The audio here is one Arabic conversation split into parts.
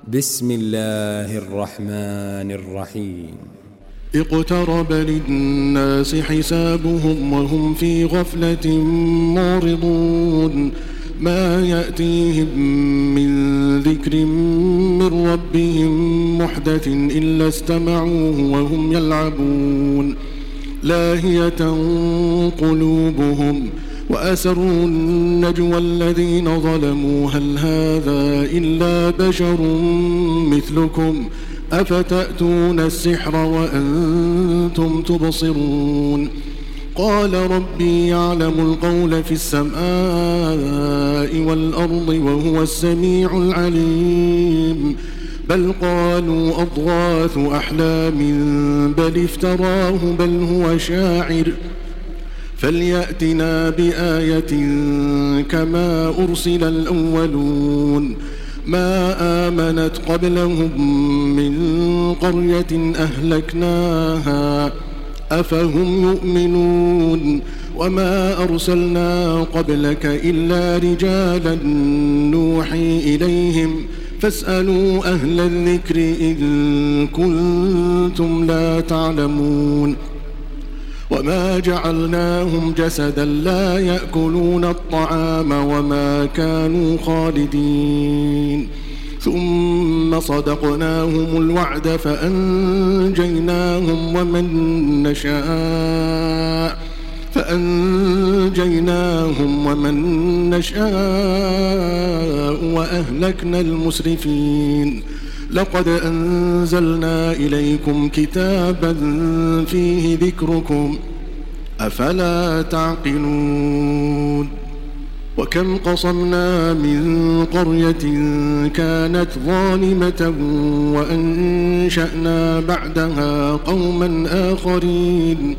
بسم الله الرحمن الرحيم. اقترب للناس حسابهم وهم في غفلة معرضون ما يأتيهم من ذكر من ربهم محدث إلا استمعوه وهم يلعبون لاهية قلوبهم وأسروا النجوى الذين ظلموا هل هذا إلا بشر مثلكم أفتأتون السحر وأنتم تبصرون قال ربي يعلم القول في السماء والأرض وهو السميع العليم بل قالوا أضغاث أحلام بل افتراه بل هو شاعر فليأتنا بآية كما أرسل الأولون ما آمنت قبلهم من قرية أهلكناها أفهم يؤمنون وما أرسلنا قبلك إلا رجالا نوحي إليهم فاسألوا أهل الذكر إن كنتم لا تعلمون وما جعلناهم جسدا لا يأكلون الطعام وما كانوا خالدين ثم صدقناهم الوعد فأنجيناهم ومن نشاء وأهلكنا المسرفين لقد أنزلنا إليكم كتابا فيه ذكركم أفلا تعقلون وكم قصمنا من قرية كانت ظالمة وأنشأنا بعدها قوما آخرين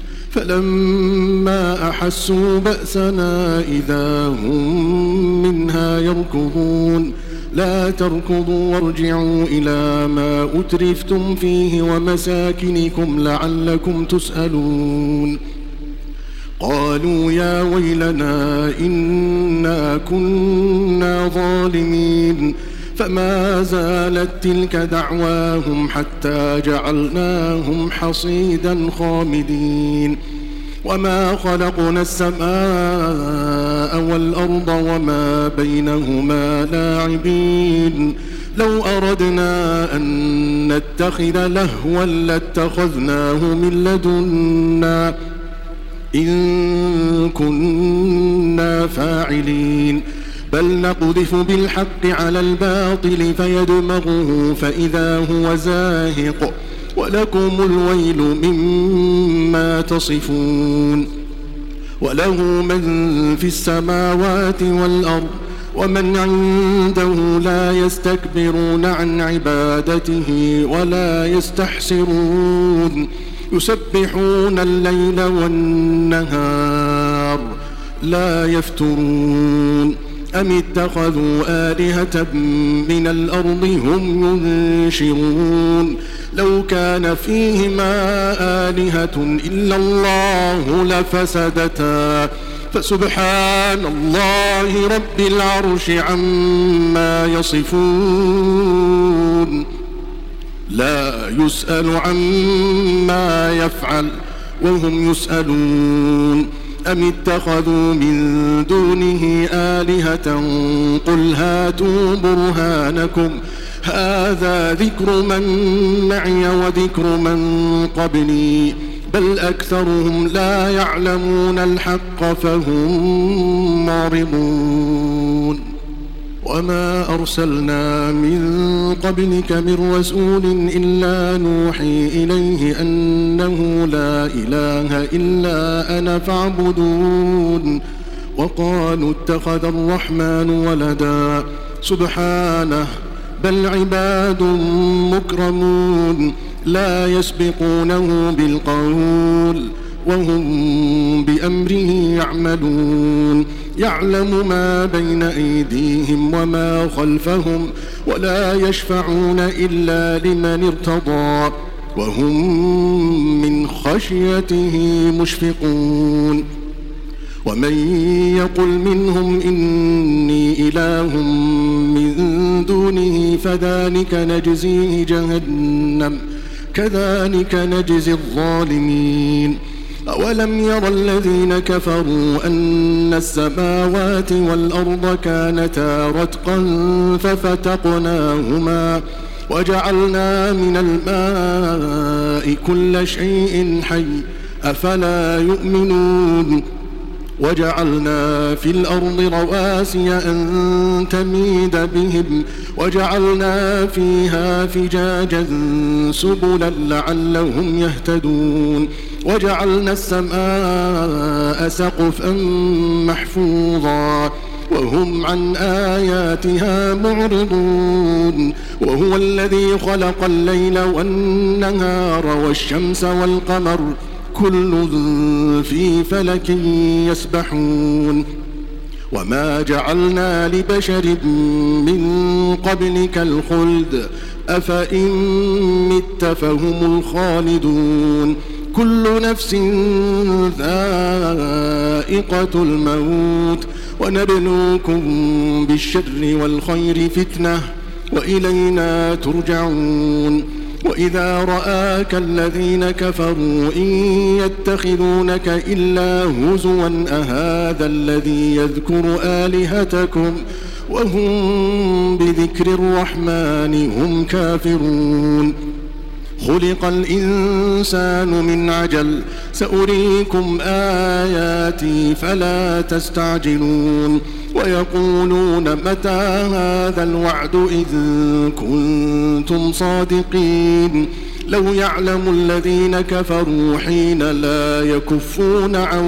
فلما أحسوا بأسنا إذا هم منها يركضون لا تركضوا وارجعوا إلى ما أترفتم فيه ومساكنكم لعلكم تسألون قالوا يا ويلنا إنا كنا ظالمين فما زالت تلك دعواهم حتى جعلناهم حصيدا خامدين وما خلقنا السماء والأرض وما بينهما لاعبين لو أردنا أن نتخذ لهوا لاتخذناه من لدنا إن كنا فاعلين بل نقذف بالحق على الباطل فيدمغه فإذا هو زاهق ولكم الويل مما تصفون وله من في السماوات والأرض ومن عنده لا يستكبرون عن عبادته ولا يستحسرون يسبحون الليل والنهار لا يفترون أم اتخذوا آلهة من الأرض هم ينشرون لو كان فيهما آلهة إلا الله لفسدتا فسبحان الله رب العرش عما يصفون لا يسأل عما يفعل وهم يسألون أم اتخذوا من دونه آلهة قل هاتوا برهانكم هذا ذكر من معي وذكر من قبلي بل أكثرهم لا يعلمون الحق فهم معرضون وما أرسلنا من قبلك من رسول إلا نوحي إليه أنه لا إله إلا أنا فاعبدون وقالوا اتخذ الرحمن ولدا سبحانه بل عباد مكرمون لا يسبقونه بالقول وهم بأمره يعملون يعلم ما بين أيديهم وما خلفهم ولا يشفعون إلا لمن ارتضى وهم من خشيته مشفقون ومن يقل منهم إني إله من دونه فذلك نجزيه جهنم كذلك نجزي الظالمين. أولم ير الذين كفروا أن السماوات والأرض كانتا رتقا ففتقناهما وجعلنا من الماء كل شيء حي أفلا يؤمنون. وجعلنا في الأرض رواسي أن تميد بهم وجعلنا فيها فجاجا سبلا لعلهم يهتدون. وجعلنا السماء سقفا محفوظا وهم عن آياتها معرضون. وهو الذي خلق الليل والنهار والشمس والقمر كل في فلك يسبحون. وما جعلنا لبشر من قبلك الخلد أفإن مت فهم الخالدون. كل نفس ذائقة الموت ونبلوكم بالشر والخير فتنة وإلينا ترجعون. وإذا رآك الذين كفروا إن يتخذونك إلا هزوا أهذا الذي يذكر آلهتكم وهم بذكر الرحمن هم كافرون. خلق الإنسان من عجل سأريكم آياتي فلا تستعجلون. ويقولون متى هذا الوعد إذ كنتم صادقين. لو يعلم الذين كفروا حين لا يكفون عن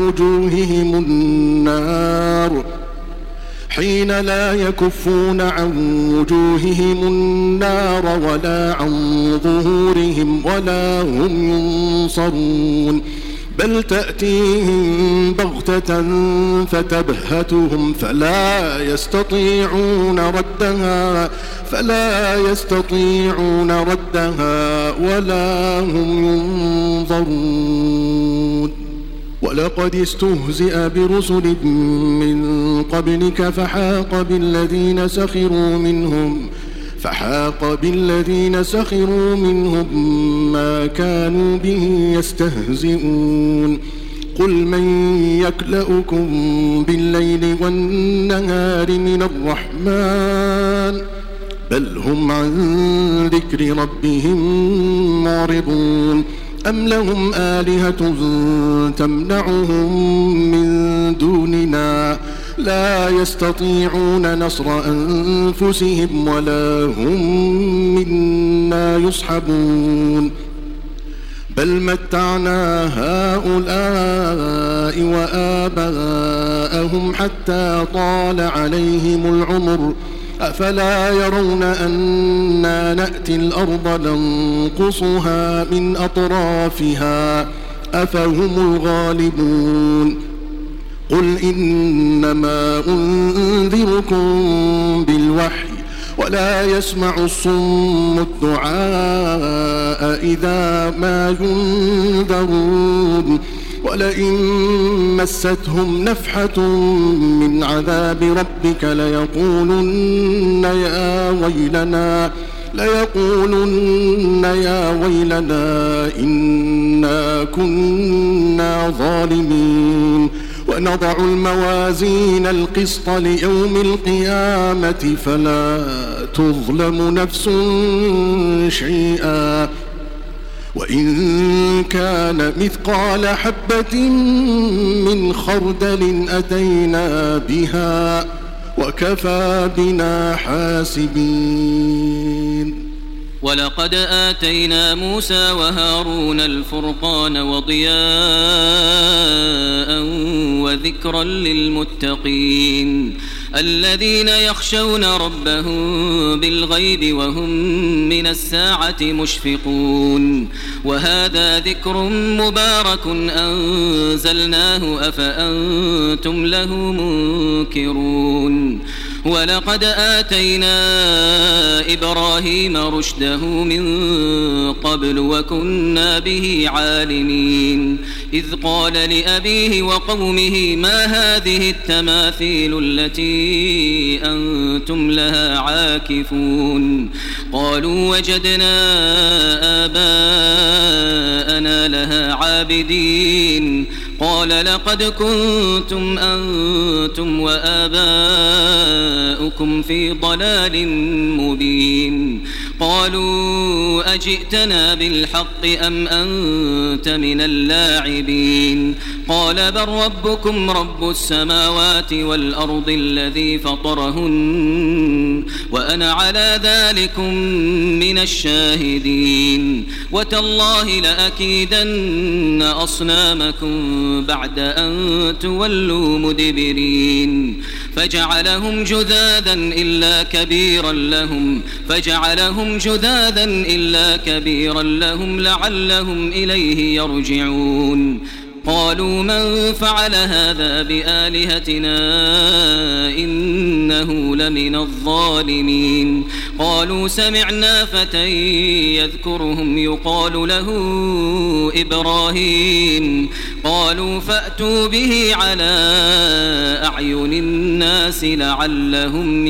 وجوههم النار ولا عن ظهورهم ولا هم ينصرون. بل تأتيهم بغتة فتبهتهم فلا يستطيعون ردها ولا هم ينظرون. ولقد استهزئ برسل من قبلك فحاق بالذين سخروا منهم ما كانوا به يستهزئون. قل من يكلؤكم بالليل والنهار من الرحمن بل هم عن ذكر ربهم معرضون. أم لهم آلهة تمنعهم من دوننا لا يستطيعون نصر أنفسهم ولا هم منا يصحبون. بل متعنا هؤلاء وآباءهم حتى طال عليهم العمر أفلا يرون أنا نأتي الأرض ننقصها من أطرافها أفهم الغالبون. قل إنما أنذركم بالوحي ولا يسمع الصم الدعاء إذا ما ينذرون. ولئن مستهم نفحة من عذاب ربك ليقولن يا ويلنا إنا كنا ظالمين. ونضع الموازين القسط ليوم القيامة فلا تظلم نفس شيئا وإن كان مثقال حبة من خردل أتينا بها وكفى بنا حاسبين. ولقد آتينا موسى وهارون الفرقان وضياء وذكرا للمتقين الذين يخشون ربهم بالغيب وهم من الساعة مشفقون. وهذا ذكر مبارك أنزلناه أفأنتم له منكرون. ولقد آتينا إبراهيم رشده من قبل وكنا به عالمين إذ قال لأبيه وقومه ما هذه التماثيل التي أنتم لها عاكفون قالوا وجدنا آباءنا لها عابدين قال لقد كنتم أنتم وآباؤكم في ضلال مبين قالوا أجئتنا بالحق أم أنت من اللاعبين قال بل ربكم رب السماوات والأرض الذي فطرهن وأنا على ذلكم من الشاهدين وتالله لأكيدن أصنامكم بعد أن تولوا مدبرين فجعلهم جذاذا إلا كبيرا لهم لعلهم إليه يرجعون قالوا من فعل هذا بآلهتنا إنه لمن الظالمين قالوا سمعنا فتى يذكرهم يقال له إبراهيم قالوا فأتوا به على أعين الناس لعلهم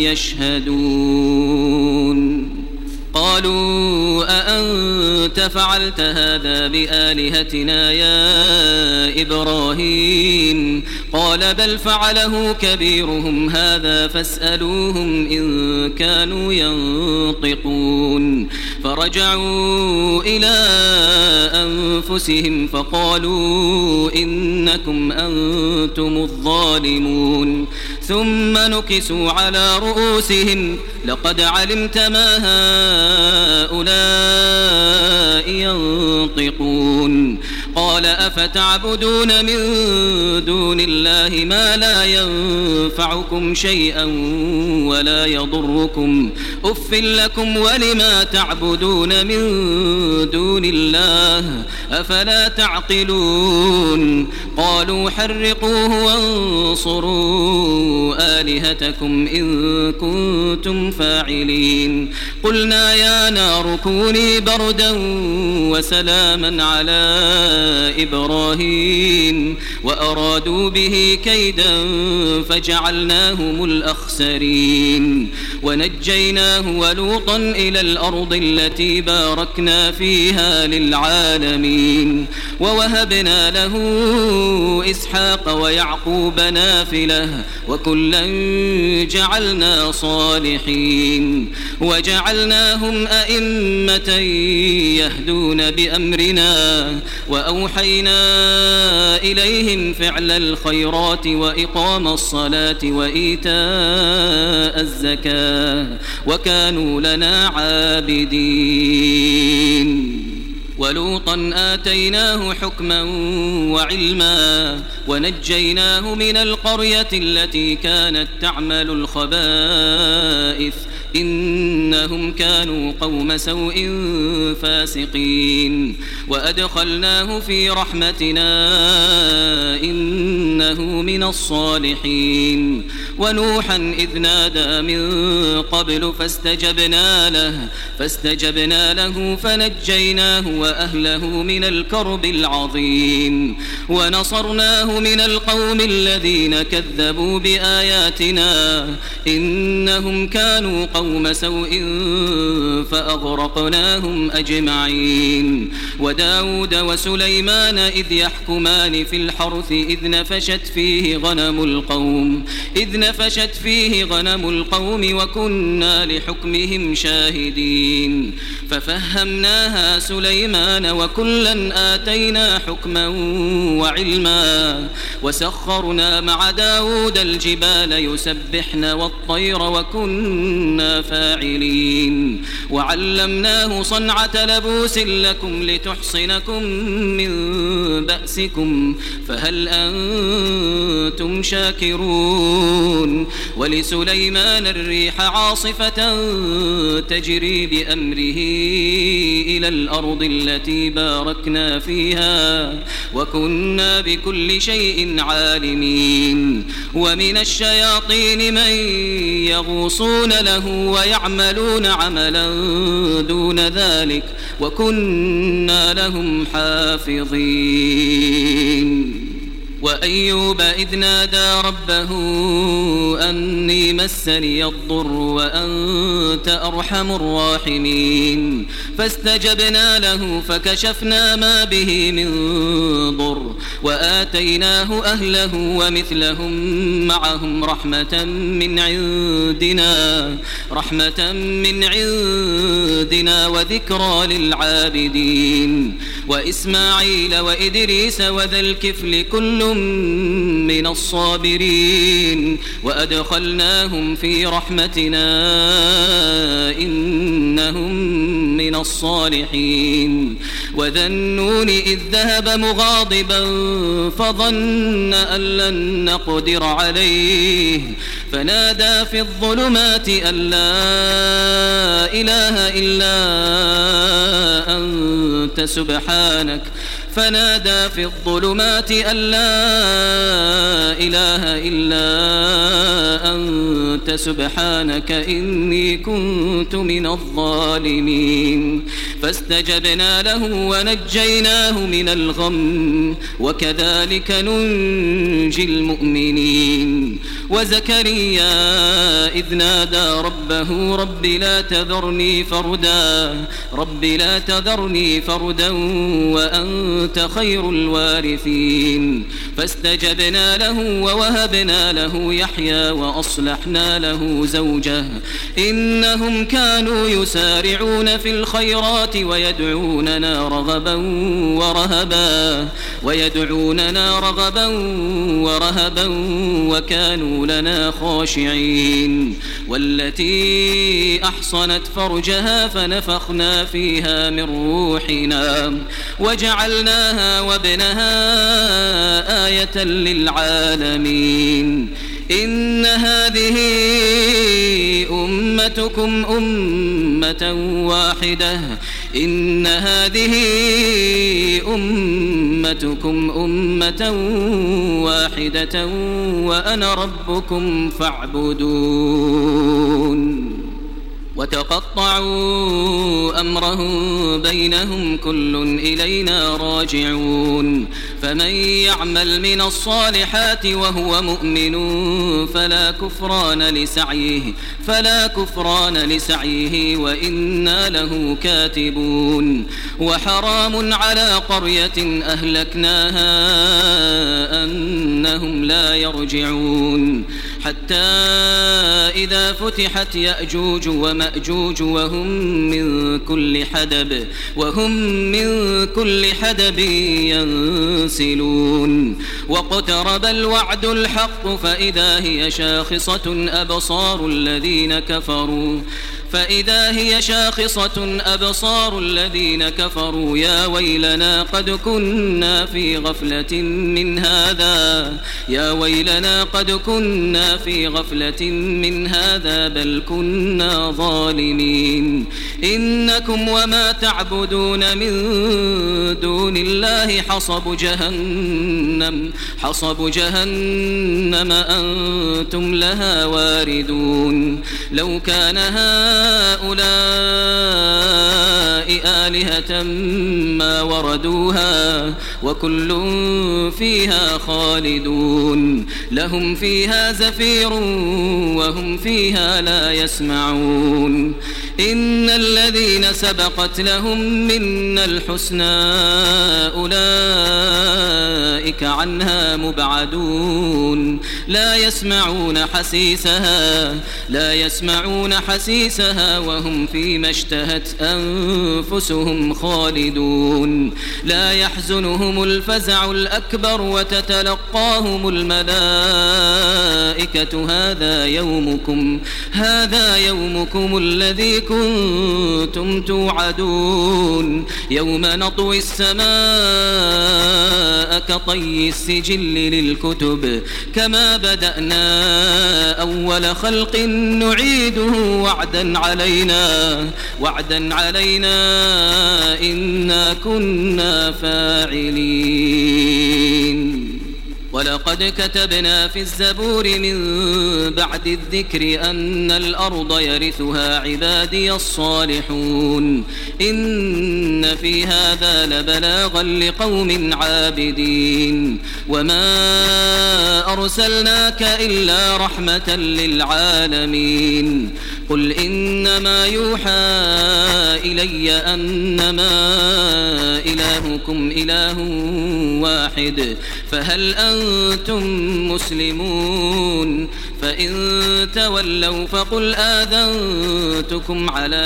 يشهدون قالوا أأنت فعلت هذا بآلهتنا يا إبراهيم قال بل فعله كبيرهم هذا فاسألوهم إن كانوا ينطقون فرجعوا إلى أنفسهم فقالوا إنكم أنتم الظالمون ثم نكسوا على رؤوسهم لقد علمت ما هؤلاء ينطقون قال أفتعبدون من دون الله ما لا ينفعكم شيئا ولا يضركم أف لكم ولما تعبدون من دون الله أفلا تعقلون قالوا حرقوه وانصروا آلهتكم إن كنتم فاعلين قلنا يا نار كوني بردا وسلاما على إبراهيم وأرادوا به كيدا فجعلناهم الأخسرين ونجيناه ولوطا إلى الأرض التي باركنا فيها للعالمين ووهبنا له إسحاق ويعقوب نافلة وكلا جعلنا صالحين وجعلناهم أئمة يهدون بأمرنا وأوحينا إليهم فعل الخيرات وإقام الصلاة وإيتاء الزكاة وكانوا لنا عابدين ولوطا آتيناه حكما وعلما ونجيناه من القرية التي كانت تعمل الخبائث إنهم كانوا قوم سوء فاسقين وأدخلناه في رحمتنا إنه من الصالحين ونوحا إذ نادى من قبل فاستجبنا له فنجيناه وأهله من الكرب العظيم ونصرناه من القوم الذين كذبوا بآياتنا إنهم كانوا قوم سوء فأغرقناهم أجمعين وداود وسليمان إذ يحكمان في الحرث إذ نفشت فيه غنم القوم وكنا لحكمهم شاهدين ففهمناها سليمان وكلا آتينا حكما وعلما وسخرنا مع داود الجبال يسبحن والطير وكنا فاعلين وعلمناه صنعة لبوس لكم لتحصنكم من بأسكم فهل أنتم شاكرون ولسليمان الريح عاصفة تجري بأمره إلى الأرض التي باركنا فيها وكنا بكل شيء عالمين ومن الشياطين من يغوصون له ويعملون عملا دون ذلك وكنا لهم حافظين وأيوب إذ نادى ربه أني مسني الضر وأنت أرحم الراحمين فاستجبنا له فكشفنا ما به من ضر وآتيناه أهله ومثلهم معهم رحمة من عندنا وذكرى للعابدين وإسماعيل وإدريس وذا الكفل كل من الصابرين وأدخلناهم في رحمتنا إنهم من الصالحين وذا النون إذ ذهب مغاضبا فظن أن لن نقدر عليه فنادى في الظلمات أن لا إله إلا أنت سبحانك إني كنت من الظالمين فاستجبنا له ونجيناه من الغم وكذلك ننجي المؤمنين وزكريا إذ نادى ربه رب لا تذرني فردا وأنت خير الوارثين فاستجبنا له ووهبنا له يحيى وأصلحنا له زوجه إنهم كانوا يسارعون في الخيرات ويدعوننا رغبا ورهبا وكانوا لنا خاشعين والتي أحصنت فرجها فنفخنا فيها من روحنا وجعلناها وابنها آية للعالمين إن هذه أمتكم أمة واحدة وأنا ربكم فاعبدون وتقطعوا أمرهم بينهم كل إلينا راجعون فمن يعمل من الصالحات وهو مؤمن فلا كفران لسعيه وإنا له كاتبون وحرام على قرية أهلكناها أنهم لا يرجعون حتى إذا فتحت يأجوج ومأجوج وهم من كل حدب ينسلون واقترب الوعد الحق فإذا هي شاخصة أبصار الذين كفروا يا ويلنا قد كنا في غفلة من هذا بل كنا ظالمين إنكم وما تعبدون من دون الله حصب جهنم أنتم لها واردون لو كان هؤلاء آلهة ما وردوها وكل فيها خالدون لهم فيها زفير وهم فيها لا يسمعون إن الذين سبقت لهم منا الحسنى أولئك عنها مبعدون لا يسمعون حسيسها وهم فيما اشتهت أنفسهم خالدون لا يحزنهم الفزع الأكبر وتتلقاهم الملائكة هذا يومكم الذي كنتم توعدون يوم نطوي السماء كطي السجل للكتب كما بدأنا أول خلق نعيده وعدا علينا إنا كنا فاعلين ولقد كتبنا في الزبور من بعد الذكر أن الأرض يرثها عبادي الصالحون إن في هذا لبلاغا لقوم عابدين وما أرسلناك إلا رحمة للعالمين قل إنما يوحى إلي أنما إلهكم إله واحد فهل أنتم مسلمون فإن تولوا فقل آذنتكم على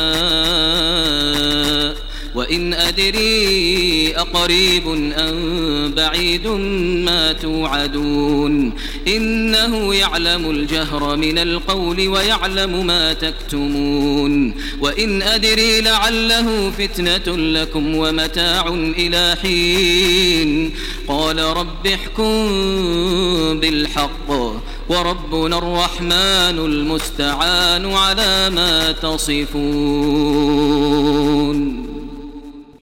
سواء وإن أدري أقريب أم بعيد ما توعدون إنه يعلم الجهر من القول ويعلم ما تكتمون وإن أدري لعله فتنة لكم ومتاع إلى حين قال رب احكم بالحق وربنا الرحمن المستعان على ما تصفون.